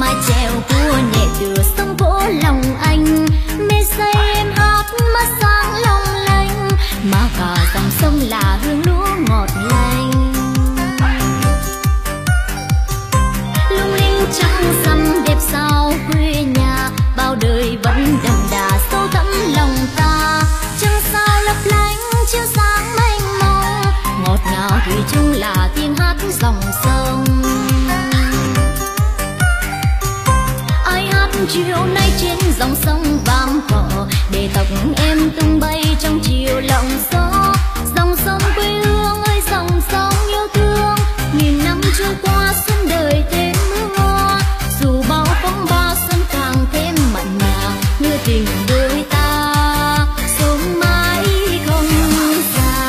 mái chèo cua nhẹ đưa sông vỗ lòng anh. Mê say em hát mắt sáng long lanh, mà cả dòng sông là hương lúa ngọt lành. Lung linh trăng rằm đẹp sao quê nhà, bao đời vẫn đậm đà sâu thẳm lòng ta. Trăng sao lấp lánh chiếu sáng mênh mông, ngọt ngào thủy chung là tiếng hát dòng sông. Ai hát chiều nay trên dòng sông vàm cỏ, để tóc em tung bay trong chiều lộng gió. Dòng sông quê hương ơi dòng sông yêu thương, nghìn năm trôi qua xuân đời thêm mưa hoa. Dù bao phong ba xuân càng thêm mặn mà, như tình đôi ta sống mãi không xa.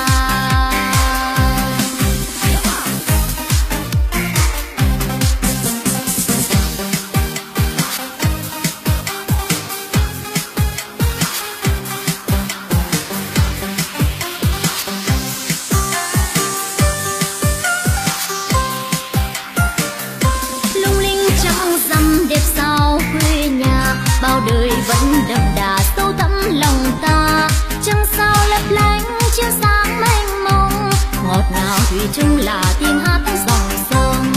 Lung linh trăng rằm đẹp sao quê nhà, bao đời vẫn đậm đà sâu thẳm lòng ta. Trăng sao lấp lánh chiếu sáng mênh mông, ngọt ngào thủy chung là tiếng hát dòng sông.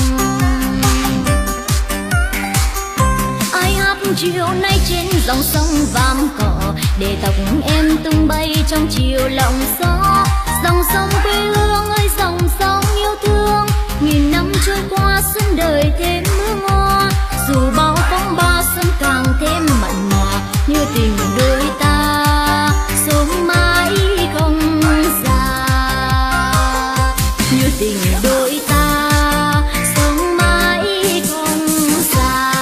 Ai hát chiều nay trên dòng sông vàm cỏ, để tóc em tung bay trong chiều lộng gió. Dòng sông quê hương ơi dòng sông yêu thương, nghìn năm trôi qua xuân đời thêm mưa hoa. Dù bao phong ba xuân càng thêm mặn mà, như tình đôi ta sống mãi không già. Như tình đôi ta sống mãi không già.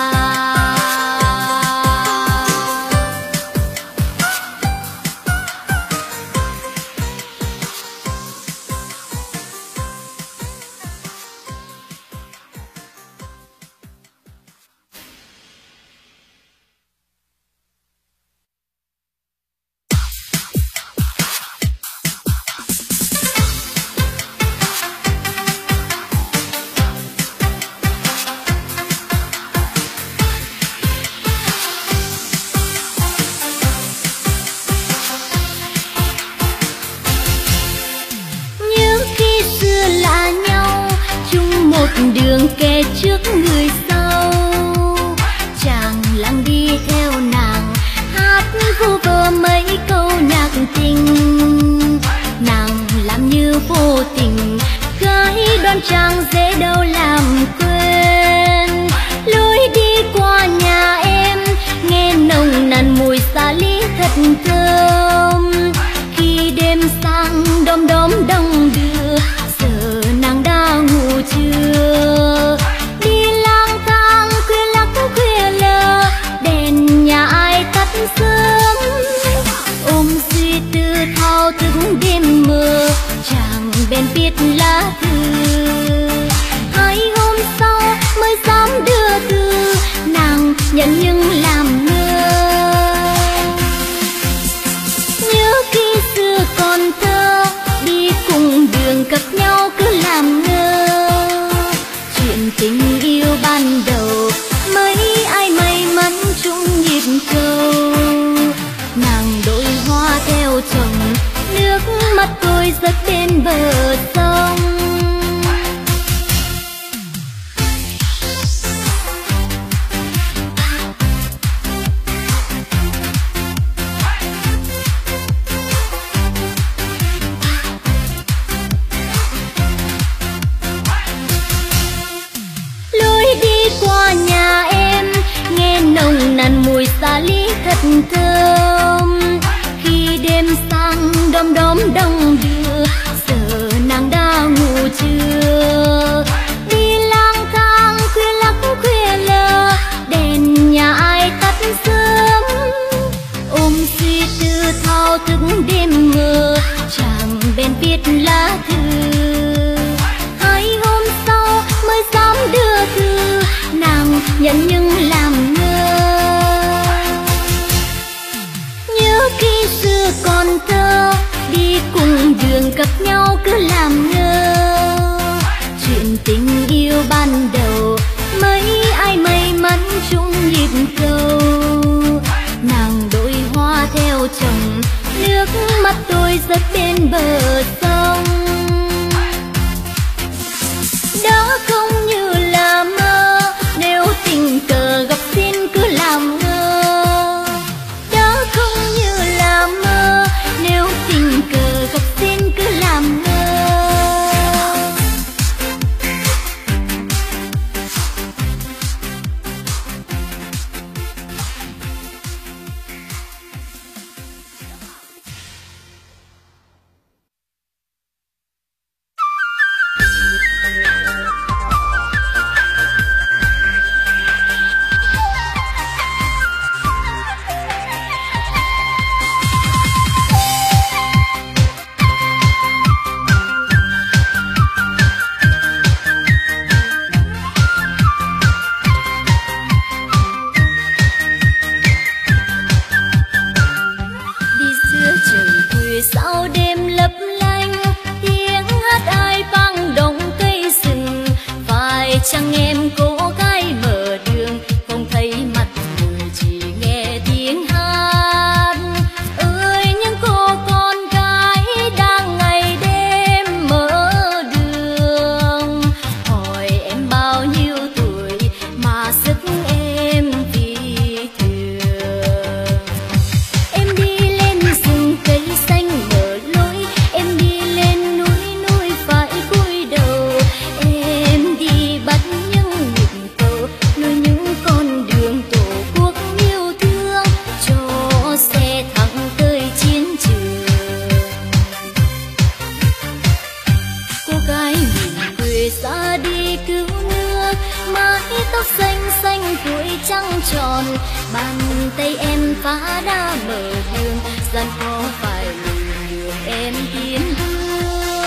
Đường kề trước người sau, chàng lặng đi theo nàng, hát vu vơ mấy câu nhạc tình. Nàng làm như vô tình, gái đoan trang dễ đâu làm quên. Lối đi qua nhà em, nghe nồng nàn mùi xà lý thật thơm. Khi đêm sang đom đóm đông đưa, giờ nàng đã ngủ chưa? Đi lang thang khuya lắc khuya lơ, đèn nhà ai tắt sớm. Ôm suy tư thao thức đêm mơ, chàng bèn viết lá thư. 2 hôm sau mới dám đưa thư, nàng nhận nhưng làm ngơ. Nhớ khi xưa còn thơ, đi cùng đường gặp nhau cứ làm ngơ. Chuyện tình yêu ban đầu, mấy ai may mắn chung nhịp cầu. Nàng đội hoa theo chồng, nước mắt tôi rớt bên bờ sông. Qua nhà em, nghe nồng nàn mùi xà lý thật thơm. Khi đêm sang đom đóm đông đưa, giờ nàng đã ngủ chưa? Đi lang thang khuya lắc khuya lơ, đèn nhà ai tắt sớm. Ôm suy tư thao thức đêm mơ, chàng bèn viết lá thư. 2 hôm sau mới dám đưa thư, nàng nhận nhưng làm ngơ. Nhớ khi xưa còn thơ, đi cùng đường gặp nhau cứ làm ngơ. Chuyện tình yêu ban đầu, mấy ai may mắn chung nhịp cầu. Nàng đội hoa theo chồng, nước mắt tôi rớt bên bờ sông. Đó không như là mơ, nếu tình cờ gặp xin cứ làm ngơ. Đó không như là mơ, nếu tình cờ gặp xin cứ làm ngơ. Chẳng em cô gái mở đường, không thấy mặt người chỉ nghe tiếng hát. Ơi những cô con gái đang ngày đêm mở đường, hỏi em bao nhiêu tuổi mà sức em vì thường. Em đi lên rừng cây xanh mở lối, em đi lên núi núi phải cúi đầu. Em đi bắt những nhịp cầu, nuôi những con đường tổ quốc yêu thương, cho xe thẳng tới chiến trường. Cô gái nhìn quê xa đi cứu nước, mái tóc xanh xanh tuổi trăng tròn. Bàn tay em phá đá mở đường, gian khó phải lùi đường em tiến bước.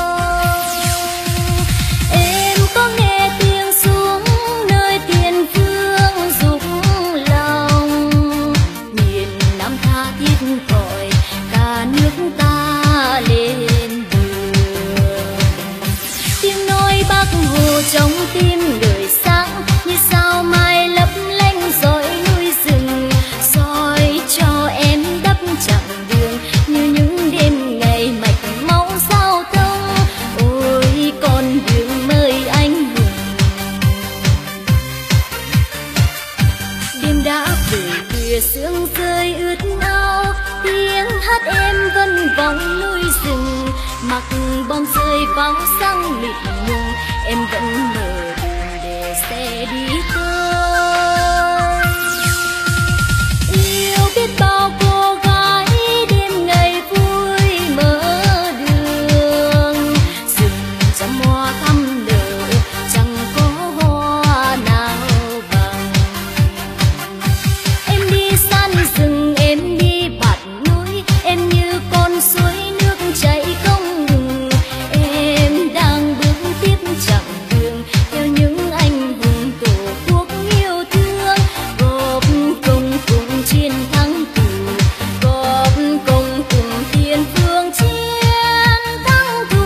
Em có nghe tiếng xuống nơi tiền phương dục lòng, miền Nam tha thiết gọi cả nước ta lên đường. Tiếng nói Bác Hồ trong tim người sáng, như sao mai lấp lánh dõi núi rừng, soi cho em đắp chặng đường như những đêm ngày mạch máu giao thông. Ôi con đường mời anh hùng, đêm đã về khuya sương rơi ướt áo, tiếng hát em vân vọng núi rừng. Mặc bom rơi pháo sáng mịt mùng, em vẫn mở đường để xe đi tới. Yêu biết bao cô gái đêm ngày vui mở đường, rừng trăm hoa thắm nở chẳng có hoa nào bằng. Em đi săn rừng, em đi bạt núi, em như con suối nước chảy không ngừng. Em đang bước tiếp chặng đường theo những anh hùng tổ quốc yêu thương, góp công cùng chiến thắng tù, góp công cùng tiền phương chiến thắng thù.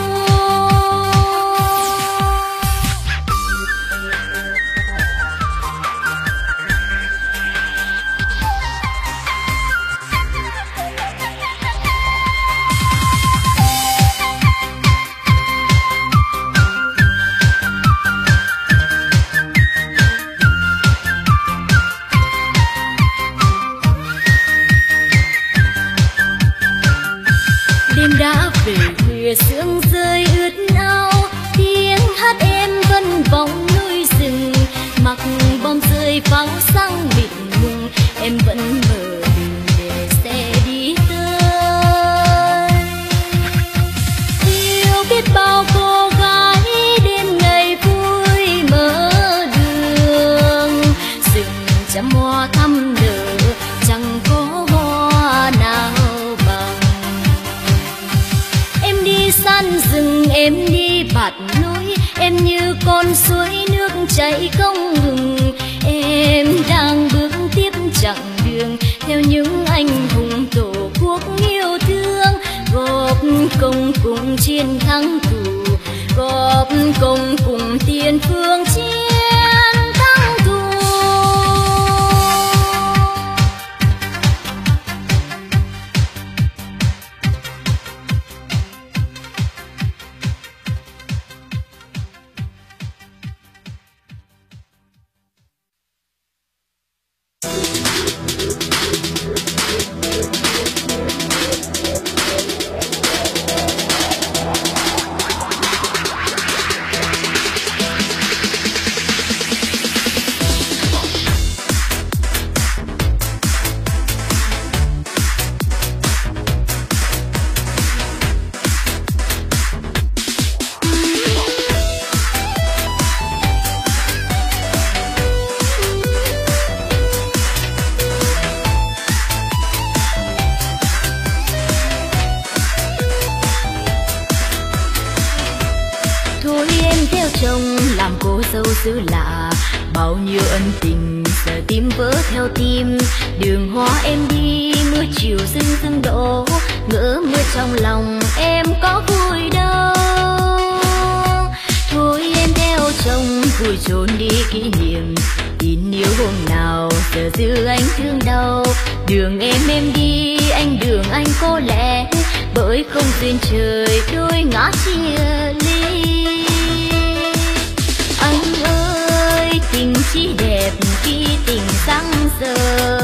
Đêm đã về khuya sương rơi ướt áo, tiếng hát em vân vọng núi rừng. Mặc bom rơi pháo sáng mịt mùng, em vẫn mở đường để xe đi tới. Yêu biết bao cô gái đêm ngày vui mở đường, rừng trăm hoa thắm nở chẳng có hoa nào bằng. Em đi săn rừng, em đi bạt núi, em như con suối nước chảy không ngừng. Em đang bước tiếp chặng đường theo những anh hùng tổ quốc yêu thương, góp công cùng chiến thắng tù, góp công cùng tiền phương chiến thắng thù. chồng làm cô dâu xứ lạ, bao nhiêu ân tình giờ tim vỡ theo tim. Đường hoa em đi mưa chiều rưng rưng đổ, ngỡ mưa trong lòng em có vui đâu. Thôi em theo chồng vui trốn đi kỷ niệm, tin yêu hôm nào giờ giữ anh thương đau. Đường em đi anh đường anh cô lẽ, bởi không duyên trời đôi ngã chia ly. Anh ơi tình chỉ đẹp khi tình giăng dở,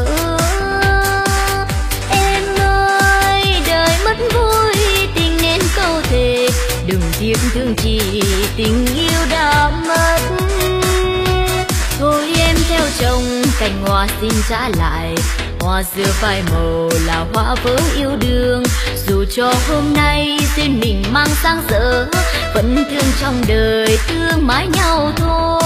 em ơi đời mất vui tình nên câu thề, đừng tiếc thương chỉ tình yêu đã mất. Thôi em theo chồng cành hoa xin trả lại, hoa xưa phai màu là hoa vỡ yêu đương. Dù cho hôm nay duyên mình mang sang dở, vẫn thương trong đời thương mãi nhau thôi.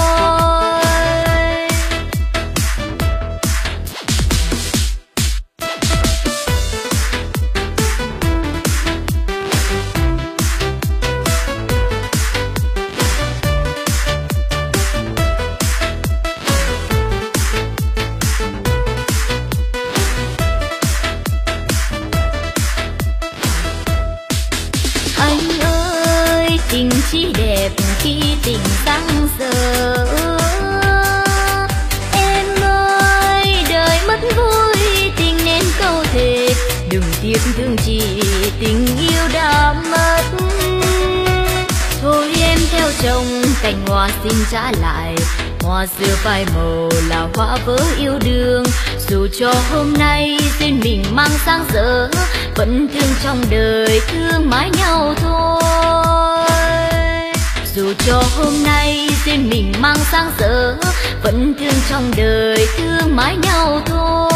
Tình chỉ đẹp khi tình giăng dở, em ơi đời mất vui tình nên câu thề, đừng tiếc thương chỉ tình yêu đã mất. Thôi em theo chồng cành hoa xin trả lại, hoa xưa phai màu là hoa vỡ yêu đương. Dù cho hôm nay duyên mình mang sang dở, vẫn thương trong đời thương mãi nhau thôi. Dù cho hôm nay duyên mình mang sang dở, vẫn thương trong đời thương mãi nhau thôi.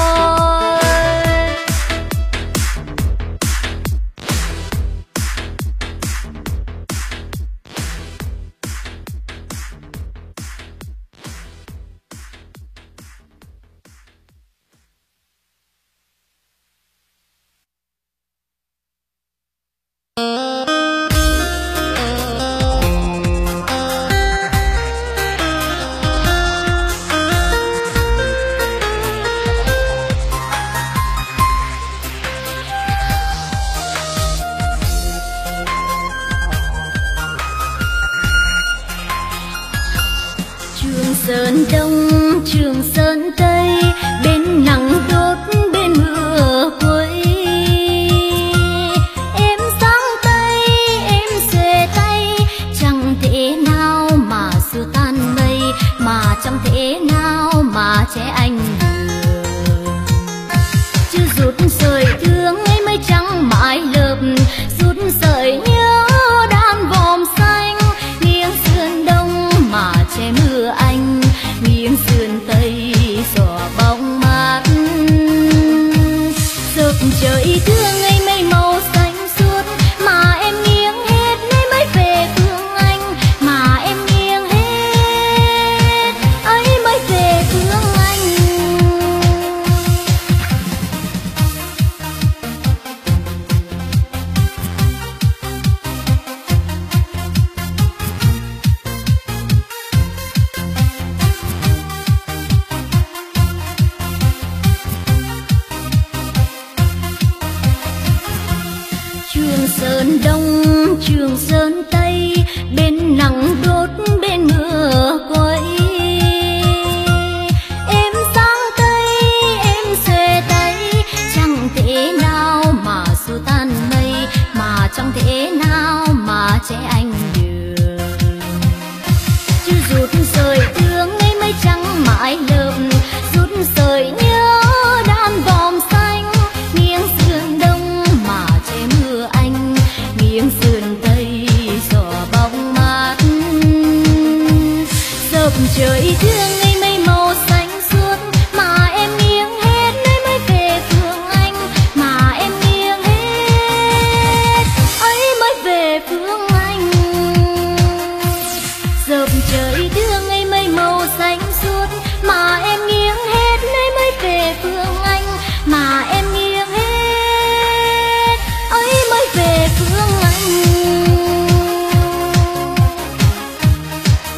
Sơn Đông Trường Sơn Tây, bên nắng đốt bên mưa quấy. Em sáng tay em xuề tay, chẳng thể nào mà xua tan mây, mà chẳng thể nào mà che anh được. Chứ rút sợi thương ấy mới trắng mãi lợp, rút sợi nhớ đan vòm xanh, nghiêng sườn đông mà che mưa anh, nghiêng sườn tây xõa bóng mát. Dợp trời thương ấy mây màu xanh suốt, mà em nghiêng hết ấy mới về phương anh, mà em nghiêng hết ấy mới về phương anh. Trường Sơn Đông Trường Sơn Tây, bên nắng đốt bên mưa quấy. Em sáng tay em xuề tay, chẳng thể nào mà xua tan mây, mà chẳng thể nào mà che anh được. Chứ rút sợi thương ấy mới trắng mãi lợp, rút sợi nhớ đan vòm xanh, nghiêng sườn đông mà che mưa anh, nghiêng sườn tây xõa bóng mát. Dợp trời thương ấy mây màu xanh suốt, mà em nghiêng hết ấy mới về phương anh, mà em nghiêng hết ấy mới về phương anh. Dợp trời thương ấy mây màu xanh suốt, mà em nghiêng hết ấy mới về phương anh, mà em nghiêng hết ấy mới về phương anh.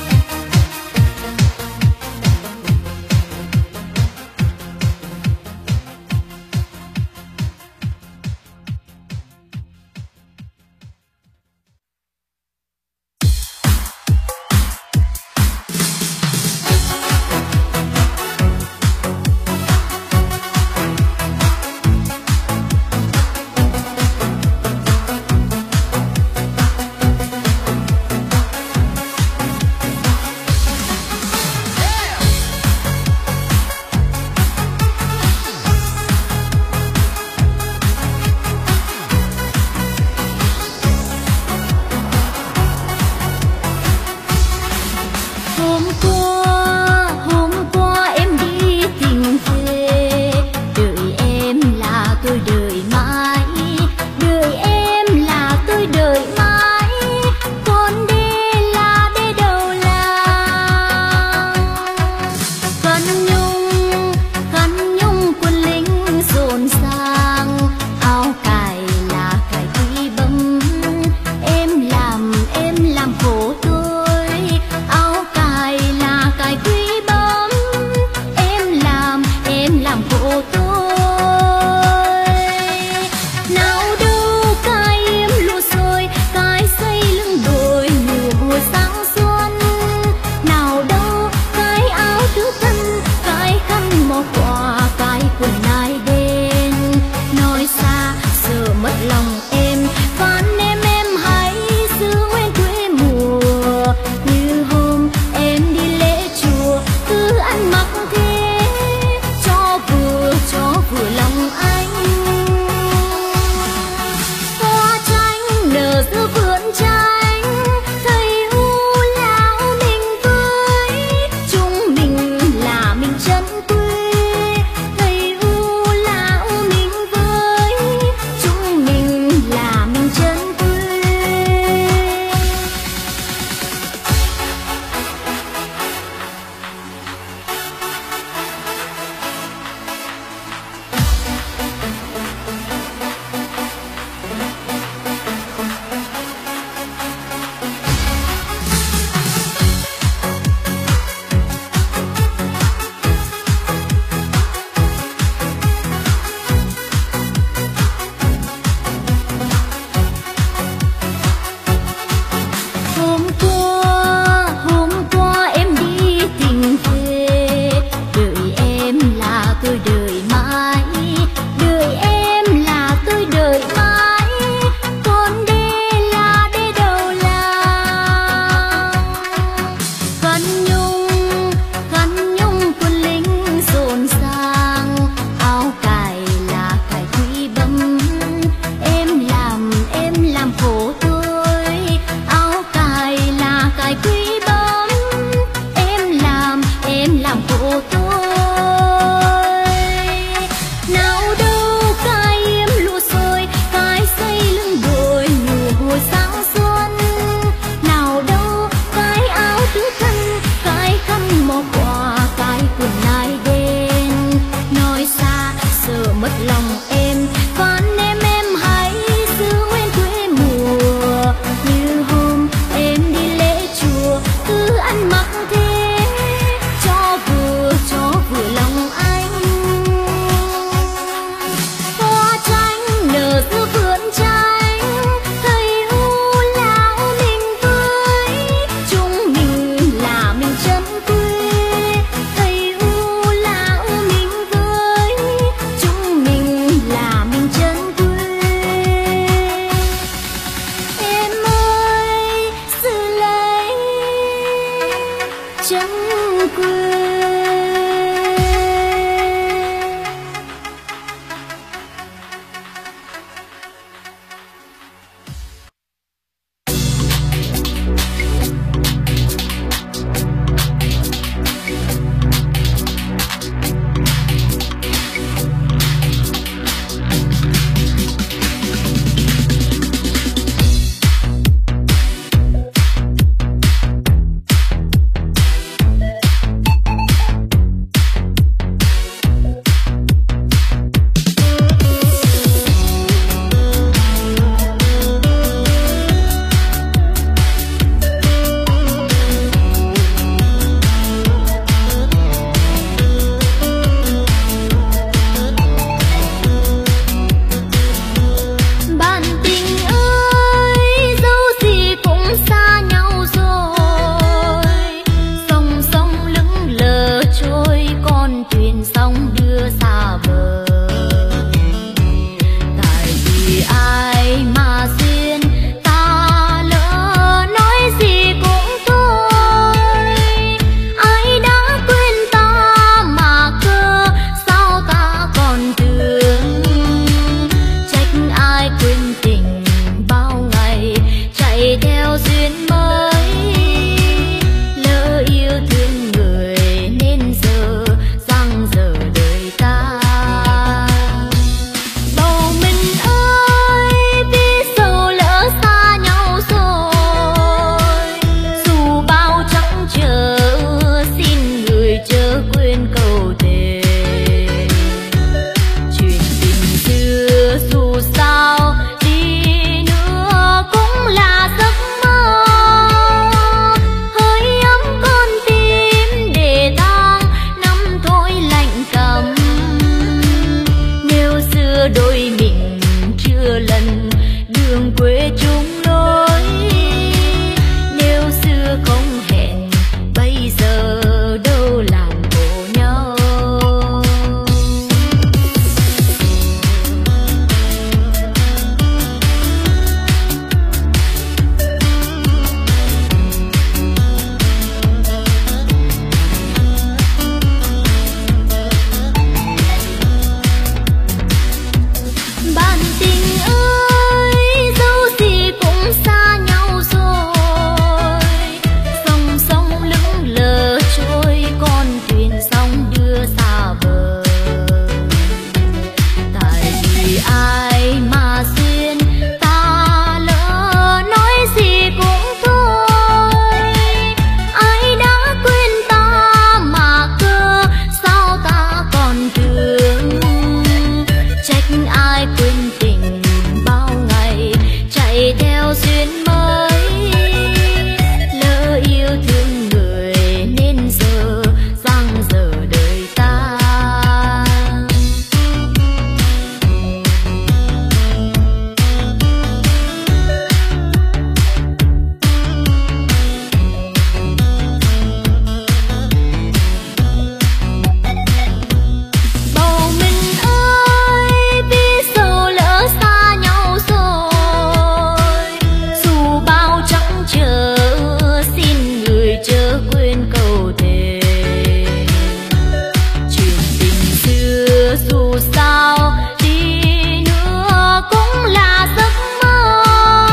chạy theo duyên mới. Lỡ yêu thương người nên giờ giang dở đời ta. Bầu mình ơi, vì sao lỡ xa nhau rồi, dù bao trắng trở xin người chớ quên câu thề. Chuyện tình xưa dù sao đi nữa cũng là giấc mơ, hơi ấm con tim để tang năm thôi lạnh căm. Nếu xưa đôi mình chưa lần đường quê chung lối, nếu xưa không hẹn bây giờ đâu làm khổ nhau. Bạn tình ơi, dẫu gì cũng xa nhau rồi, sông sông lững lờ trôi con thuyền sóng đưa xa bờ. Tại vì ai mà duyên ta lỡ nói gì cũng thôi, ai đã quên ta mà cơ sao ta còn thương. Trách ai quên tình bao ngày chạy theo duyên mới. Lỡ yêu thương người nên giờ giang dở đời ta. Bầu mình ơi, vì sao lỡ xa nhau rồi, dù bao trắng trở xin người chớ quên câu thề. Chuyện tình xưa dù sao đi nữa cũng là giấc mơ,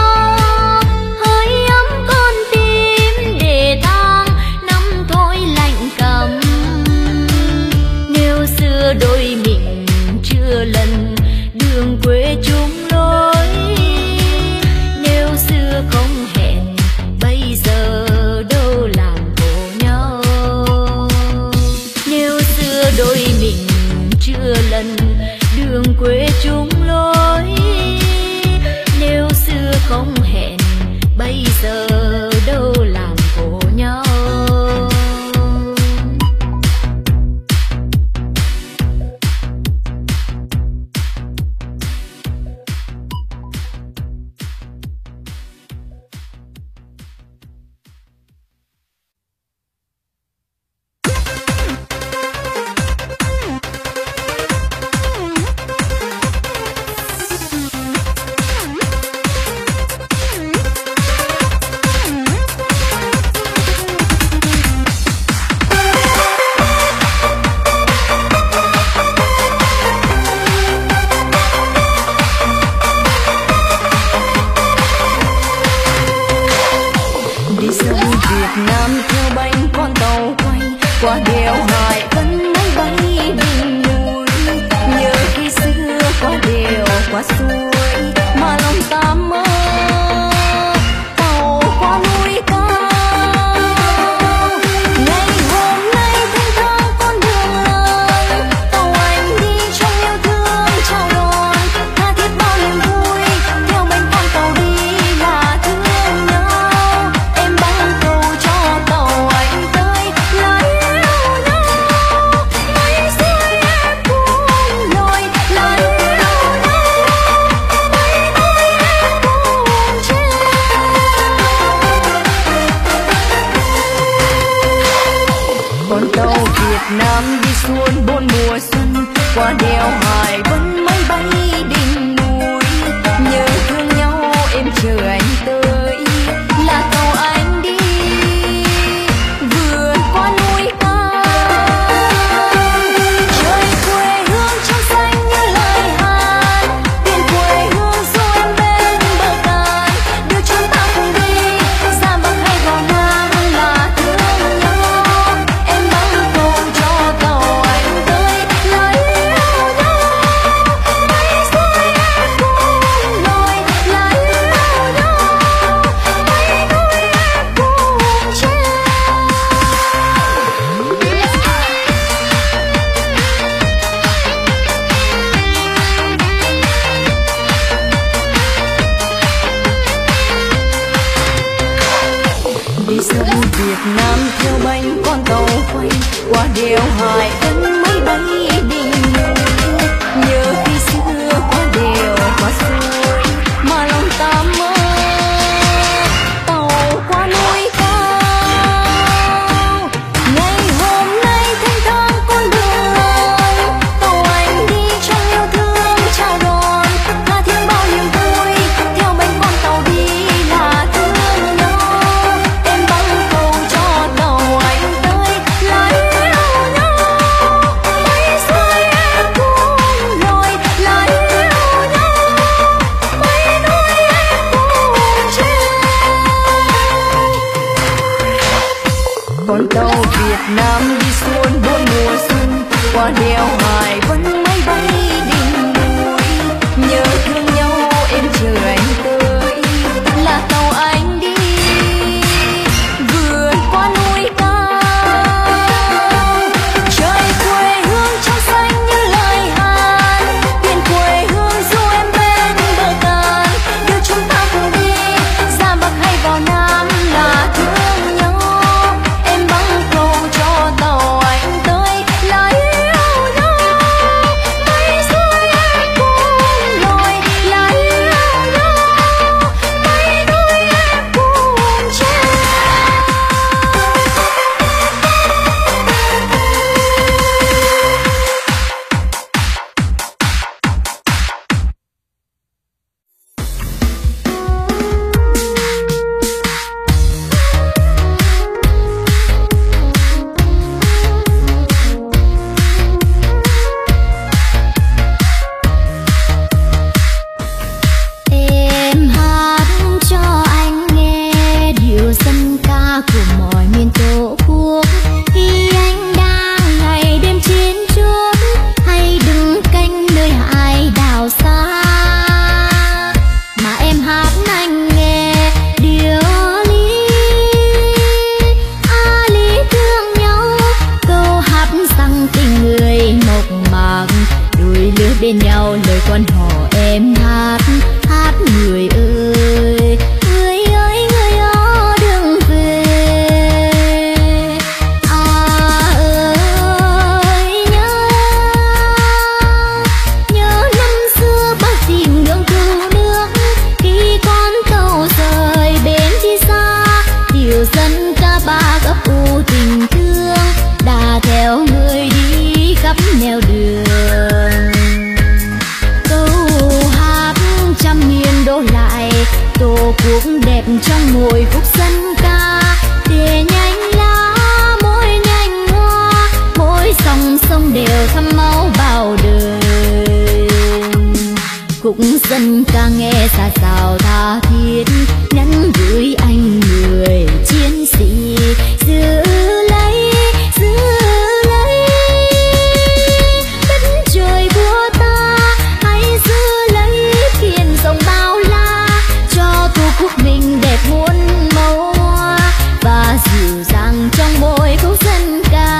hơi ấm con tim để tang năm thôi lạnh căm. Nếu xưa đôi mình chưa lần đường quê chung lối, nếu xưa không hẹn bây giờ đâu làm khổ nhau. Nếu xưa đôi mình chưa lần đường quê chung lối, nếu xưa không hẹn bây giờ đâu làm khổ nhau. Đi sông Việt Nam theo bánh con tàu quay qua đèo Hải Vân máy bay đỉnh núi. Nhớ khi xưa qua đèo qua suối mà lòng ta mơ tàu qua núi cao. Ngày hôm nay thanh thang con đường lớn, tàu anh đi trong yêu thương chào đón, tha thiết bao niềm vui theo bánh con tàu đi là thương nhau. Em ban cầu cho tàu anh tới lại yêu nhau, mây rơi em buông lội lại yêu nhau, mây ơi em buông trên. Con tàu Việt Nam đi xuôi bốn mùa xuân qua đèo Hải Vân máy bay đỉnh núi. Nhớ thương nhau em chờ anh tới là tàu anh đi vượt qua núi cao. Trời quê hương trong xanh như lời hát, biển quê hương du em bên bờ cạn, đưa chúng ta cùng đi Việt Nam theo bánh con tàu quay qua đèo Hải Vân máy bay đi núi. Nhớ khi xưa qua đèo qua suối mà lòng ta mơ tàu qua núi cao. Ngày hôm nay thanh thang con đường tàu anh đi trong yêu thương chào đón tha thiết bao niềm vui theo bánh con tàu đi là thương nhau. Em băng cầu cho tàu anh tới lại yêu nhau mây xuôi em cùng lội lại yêu nhau mây núi em cùng treo. Con tàu Việt Nam đi xuôi bốn mùa xuân qua đèo Hải Vân máy bay đi núi. Nhớ thương nhau em chờ anh tới là tàu anh đi vượt qua núi cao. Trời quê hương trong xanh như lời hát biển quê hương du em bên bờ cạn. Đưa chúng ta cùng đi ra Bắc hay vào Nam là thương nhau. Em băng cầu cho tàu anh tới là yêu nhau mây xuôi em cùng lội là yêu nhau mây núi em cùng treo. Em hát cho anh nghe điệu dân ca của mọi miền tổ quốc. Khi anh đang ngày đêm chiến chốt hay đứng canh nơi hải đảo xa mà em hát anh nghe điệu lý thương nhau. Câu hát rằng tình người mộc mạc đôi lứa bên nhau lời quan họ em hát người ơi người ơi người ở đường về. Ơi nhớ năm xưa bác dìm đường cứu nước khi con tàu rời bến chi xa. Điều dân ca ba gấp u tình thương đã theo người đi khắp nẻo đường. Câu hát trăm miền đổ lại tổ quốc đẹp trong mỗi phút dân ca. Để nhánh lá mỗi nhánh hoa mỗi dòng sông đều thăm máu bao đời. Khúc dân ca nghe xa xào tha thiết nhắn gửi anh người chiến sĩ giữ lấy đất trời của ta. Hãy giữ lấy biển rộng bao la cho tổ quốc mình đẹp muôn màu hoa và dịu dàng trong mỗi khúc dân ca.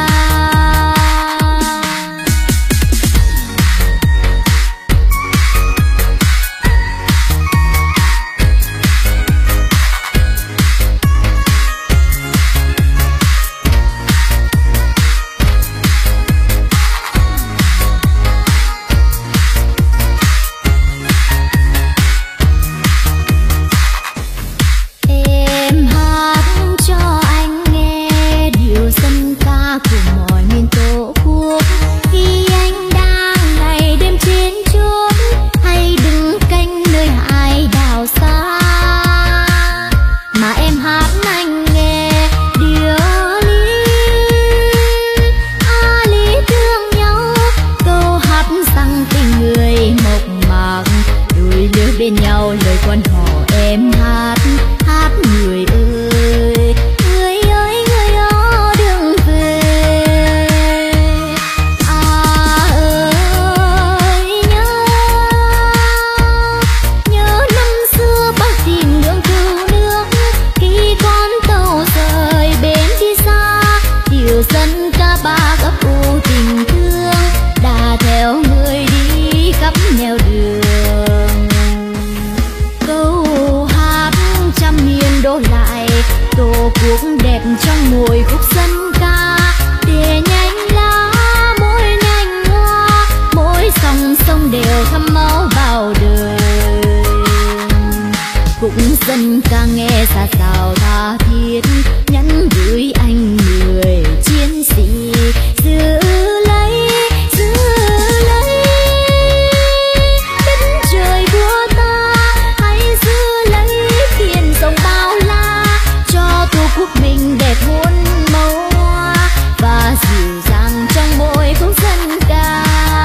Em hát cho anh nghe điệu dân ca của mọi miền tổ quốc. Khi anh đang ngày đêm chiến chốt hay đứng canh nơi hải đảo xa mà em hát anh nghe điệu lý thương nhau. Câu hát rằng tình người mộc mạc đôi lứa bên nhau lời quan họ em hát người ơi người ơi người ở đường về. Ơi nhớ năm xưa bác dìm đường cứu nước khi con tàu rời bến chi xa. Điều dân ca ba gấp u tình thương đã theo người đi khắp nẻo đường. Câu hát trăm miền đổ lại tổ tô cuộc đẹp trong mùi khúc dân ca. Để nhánh lá mỗi nhành hoa, mỗi dòng sông đều thấm máu vào đời. Cũng dân ca nghe xa xào tha thiết, nhắn gửi anh người chiến sĩ giữ lấy đất trời của ta, hãy giữ lấy biển rộng bao la, cho tổ quốc mình đẹp muôn màu hoa và dịu dàng trong mỗi khúc dân ca.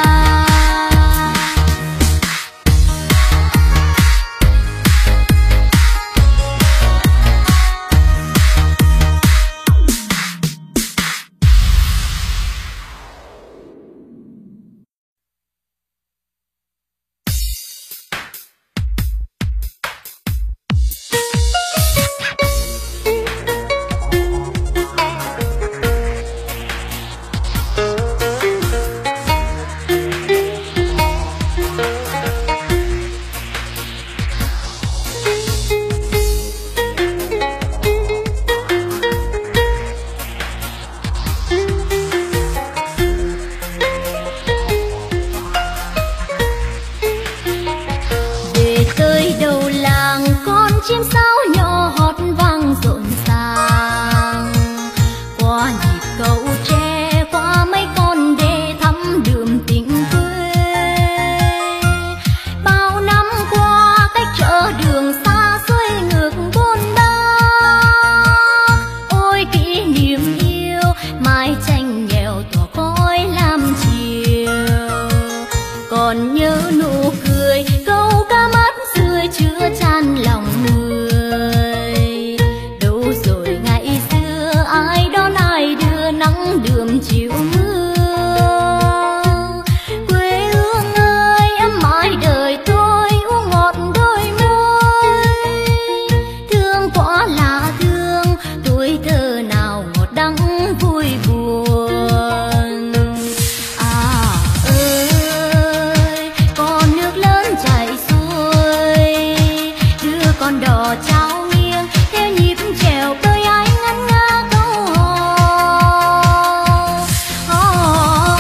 Chim sáo nhỏ hót vang rộn ràng, qua nhịp cầu tre, qua mấy con đê thắm đượm tình quê. Bao năm qua cách chợ đường xa xuôi ngược bôn ba, ôi kỷ niệm yêu mái tranh nghèo tỏa khói làm chiều. Còn nhớ nụ cười câu ca mắt xưa chứa chan lòng người. Đâu rồi ngày xưa ai đón ai đưa nắng đường chiều mưa. Quê hương ơi em mãi đời tôi uống ngọt đôi môi. Thương quá là thương tuổi thơ nào ngọt đắng vui buồn. À ơi con nước lớn chảy xuôi, đưa con đò trao nghiêng theo nhịp chèo bơi ai ngân nga câu hò.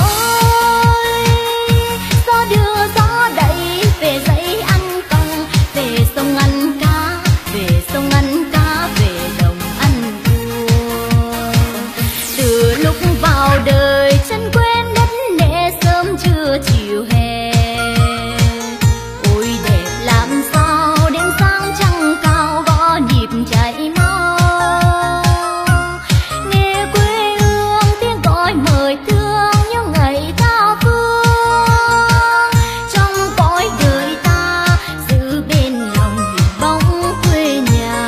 Gió đưa gió đẩy về dãy ăn còng, về sông ăn cá, về sông ăn cá, về đồng ăn cua. Từ lúc vào đời chân quên đất nẻ sớm trưa chiều hè, ôi đẹp làm sao đêm sáng trăng cao gõ nhịp chạy mau. Nghe quê hương tiếng gọi mời thương như ngày tha phương, trong cõi đời ta giữ bên lòng hình bóng quê nhà.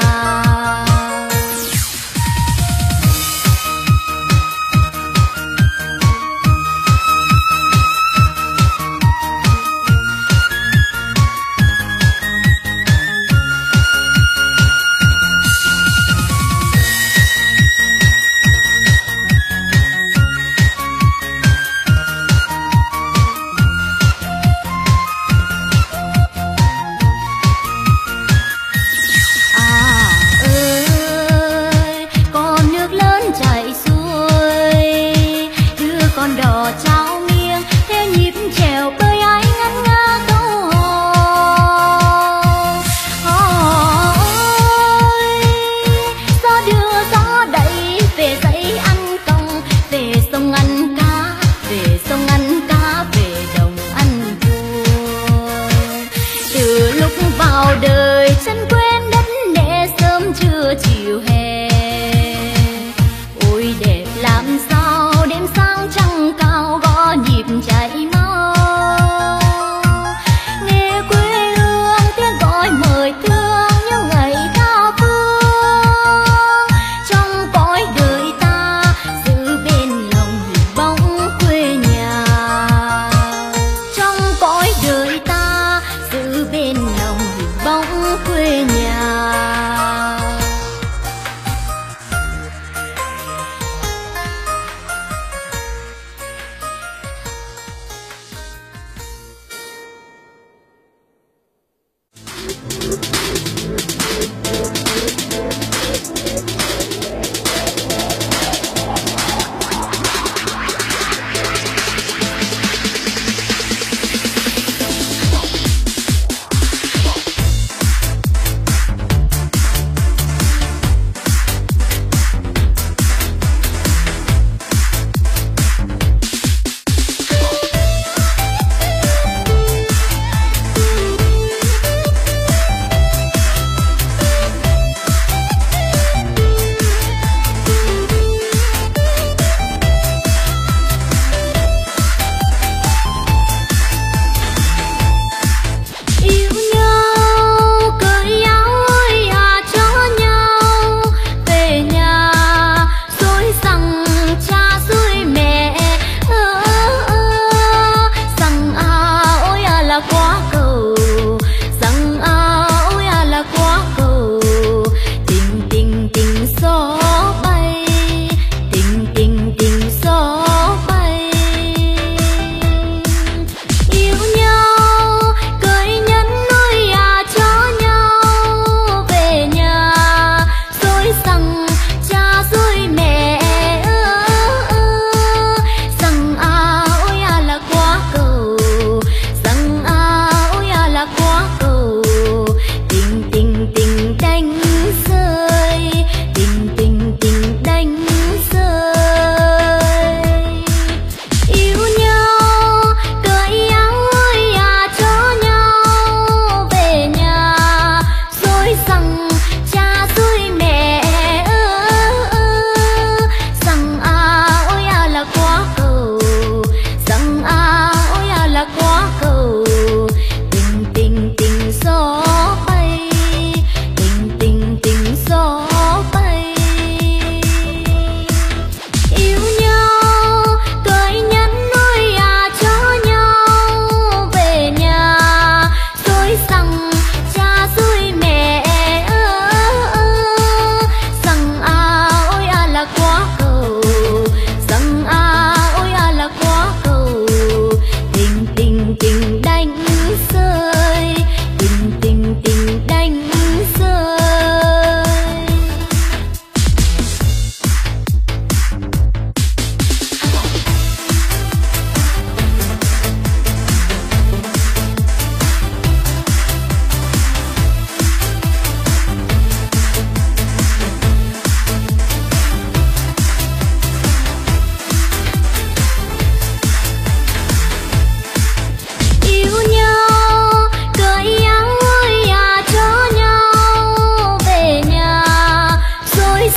À ơi con nước lớn chảy xuôi, đưa con đò trao nghiêng theo nhịp chèo bơi ai ngân nga câu hò. Gió đưa gió đẩy về dãy ăn còng, về sông ăn cá, về sông ăn cá, về đồng ăn cua. Từ lúc vào đời chân quên đất nẻ sớm trưa chiều hè, ôi đẹp làm sao đêm sáng trăng cao gõ nhịp chạy mau. Nghe quê hương tiếng gọi mời thương như ngày tha phương, trong cõi đời ta giữ bên lòng hình bóng quê nhà. Trong cõi đời ta giữ bên lòng hình bóng quê nhà.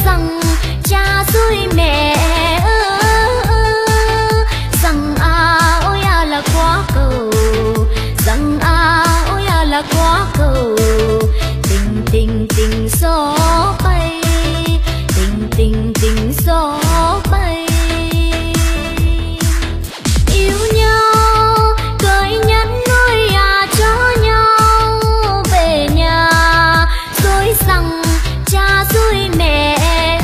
rằng cha xui mẹ rằng ôi là quá cầu, rằng ôi là quá cầu. Tình tình tình gió bay, tình tình tình gió bay. Yêu nhau cười nhắn nói cho nhau về nhà, rồi rằng cha xui mẹ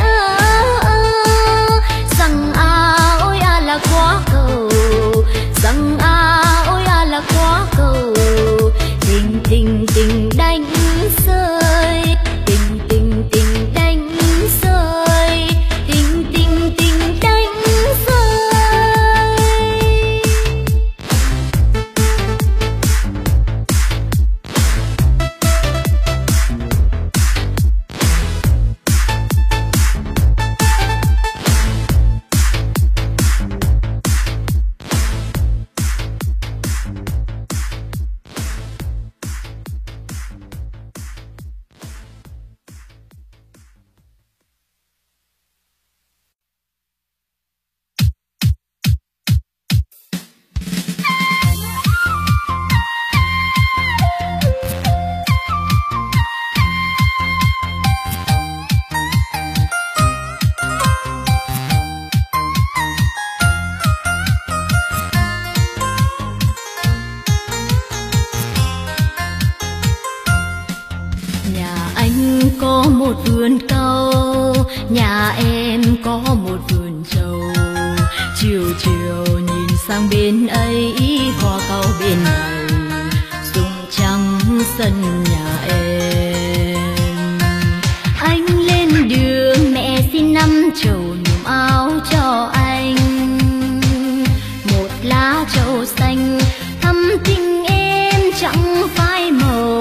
rằng ôi là quá cầu, rằng ôi là quá cầu. Tình tình tình đánh rơi, tình tình tình đánh rơi, tình tình tình đánh rơi. Có một vườn cau, nhà em có một vườn trầu. Chiều chiều nhìn sang bên ấy, hoa cau bên này rụng trắng sân nhà em. Anh lên đường mẹ xin 5 trầu nhuộm áo cho anh, một lá trầu xanh thắm tình em chẳng phai màu.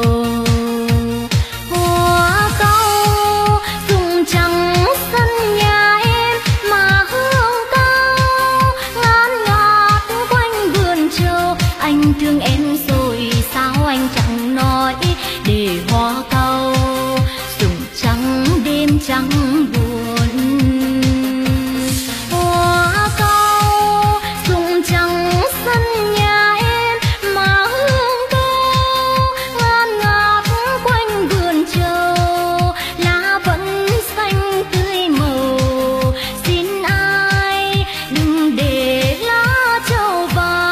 Thương em rồi sao anh chẳng nói, để hoa cau rụng trắng đêm trắng buồn. Hoa cau rụng trắng sân nhà em, mà hương cau ngát ngát quanh vườn trầu. Lá vẫn xanh tươi màu, xin ai đừng để lá trầu vào.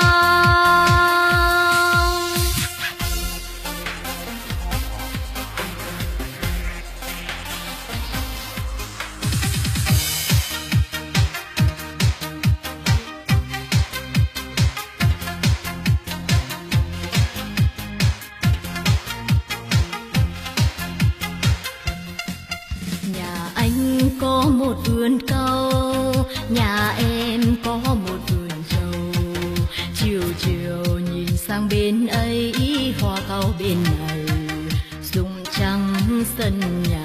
Có một vườn cau, nhà em có một vườn trầu. Chiều chiều nhìn sang bên ấy, hoa cau bên này rụng trắng sân nhà